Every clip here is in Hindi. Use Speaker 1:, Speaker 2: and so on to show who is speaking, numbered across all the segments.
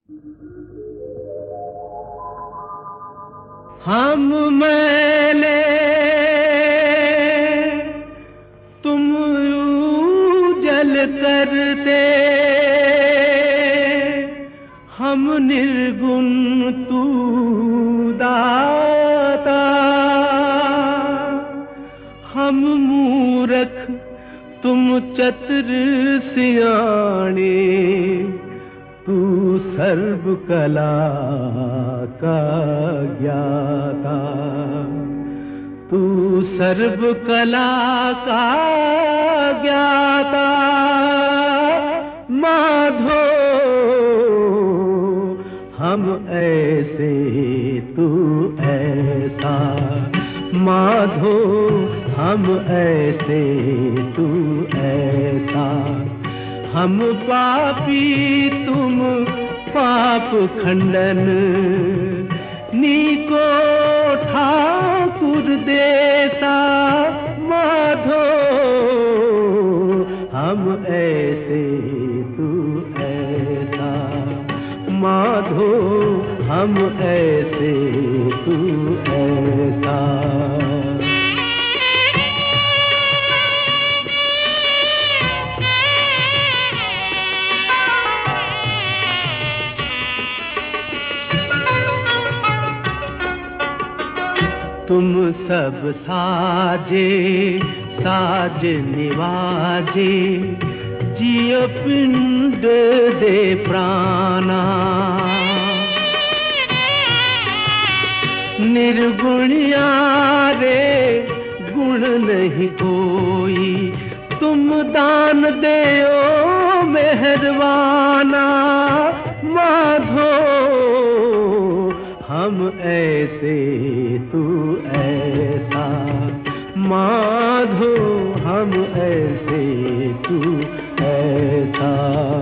Speaker 1: हम मैले तुम जल करते, हम निर्गुण तू दाता। हम मूरख तुम चतुर सियाणे, तू सर्व कला का ज्ञाता। तू सर्व कला का ज्ञाता। माधो हम ऐसे तू ऐसा। माधो हम ऐसे तू ऐसा। हम पापी तुम पाप खंडन, नीको ठाकुर देसा। माधो हम ऐसे तू ऐसा। माधो हम ऐसे तू ऐसा। तुम सब साजे साज निवाजे, जियो पिंड दे प्राणा। निर्गुणिया रे गुण नहीं कोई, तुम दान देओ मेहरबाना। माधो हम ऐसे तू ऐसा। माधो हम ऐसे तू ऐसा।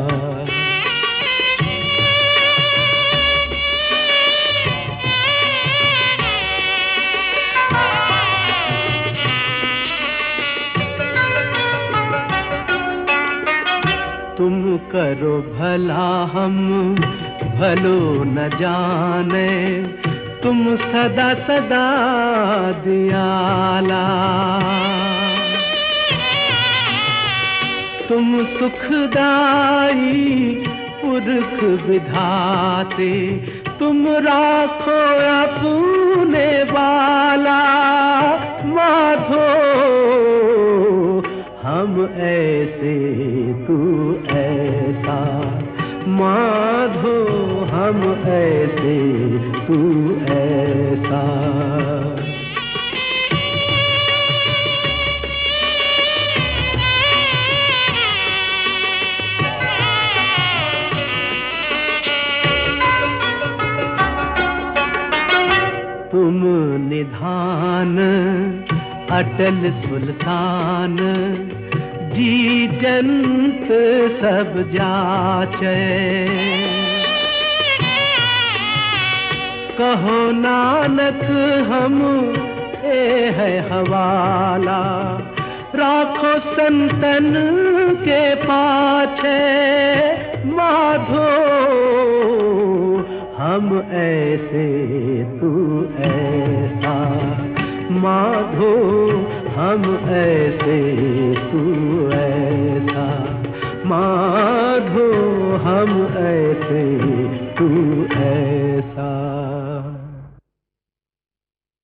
Speaker 1: तुम करो भला हम भलो न जाने, तुम सदा सदा दयाला। तुम सुखदाई पुरख विधाते, तुम राखो अपने बाला। माधो हम ऐसे तू ऐसा। माधो हम ऐसे तू ऐसा। तुम निधान अटल सुल्तान, जी जंत सब जाचे। कहो नानक हम ए है हवाला, राखो संतन के पाछे। माधो हम ऐसे तू ऐसा। माधो हम ऐसे तू ऐसा। माधो हम ऐसे